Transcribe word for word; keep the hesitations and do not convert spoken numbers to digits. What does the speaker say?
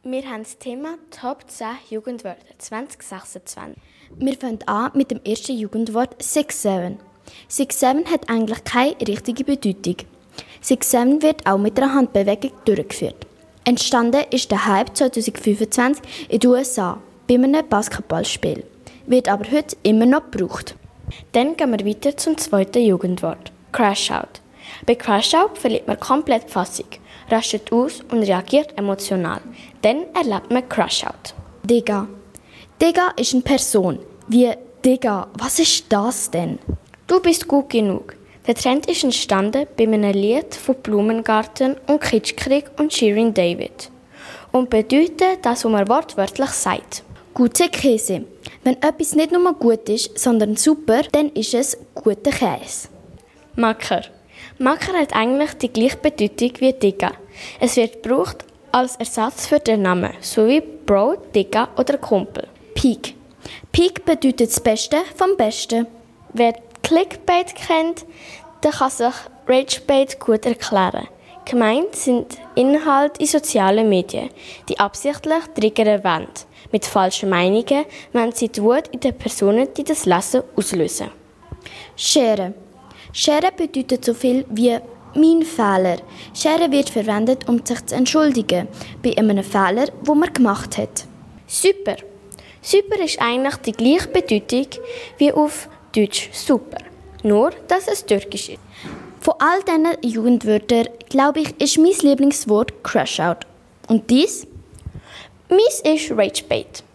Wir haben das Thema Top zehn Jugendwörter zwanzig sechsundzwanzig. Wir fangen an mit dem ersten Jugendwort six seven. six seven hat eigentlich keine richtige Bedeutung. six seven wird auch mit einer Handbewegung durchgeführt. Entstanden ist der Hype zwanzig fünfundzwanzig in den U S A bei einem Basketballspiel, wird aber heute immer noch gebraucht. Dann gehen wir weiter zum zweiten Jugendwort, Crash-Out. Bei Crash-Out verliert man komplett die Fassung, rastet aus und reagiert emotional. Dann erlebt man Crash-Out. Digga. Digga ist eine Person. Wie Digga, was ist das denn? Du bist gut genug. Der Trend ist entstanden bei einem Lied von Blumengarten und Kitschkrieg und Shirin David und bedeutet das, was man wortwörtlich sagt. Gute Käse. Wenn etwas nicht nur gut ist, sondern super, dann ist es guter Käse. Macker. Macker hat eigentlich die gleiche Bedeutung wie Digga. Es wird gebraucht als Ersatz für den Namen, so wie Bro, Digga oder Kumpel. Peak. Peak bedeutet das Beste vom Besten. Wer Clickbait kennt, der kann sich Ragebait gut erklären. Gemeint sind Inhalte in sozialen Medien, die absichtlich triggern wollen. Mit falschen Meinungen wenn sie die Wut in den Personen, die das lesen, auslösen. Schere. Schere bedeutet so viel wie «mein Fehler». Schere wird verwendet, um sich zu entschuldigen bei einem Fehler, den man gemacht hat. Super. Super ist eigentlich die gleiche Bedeutung wie auf Deutsch super. Nur, dass es türkisch ist. Von all diesen Jugendwörtern, glaube ich, ist mein Lieblingswort Crash-Out. Und dies? Meins ist Ragebait.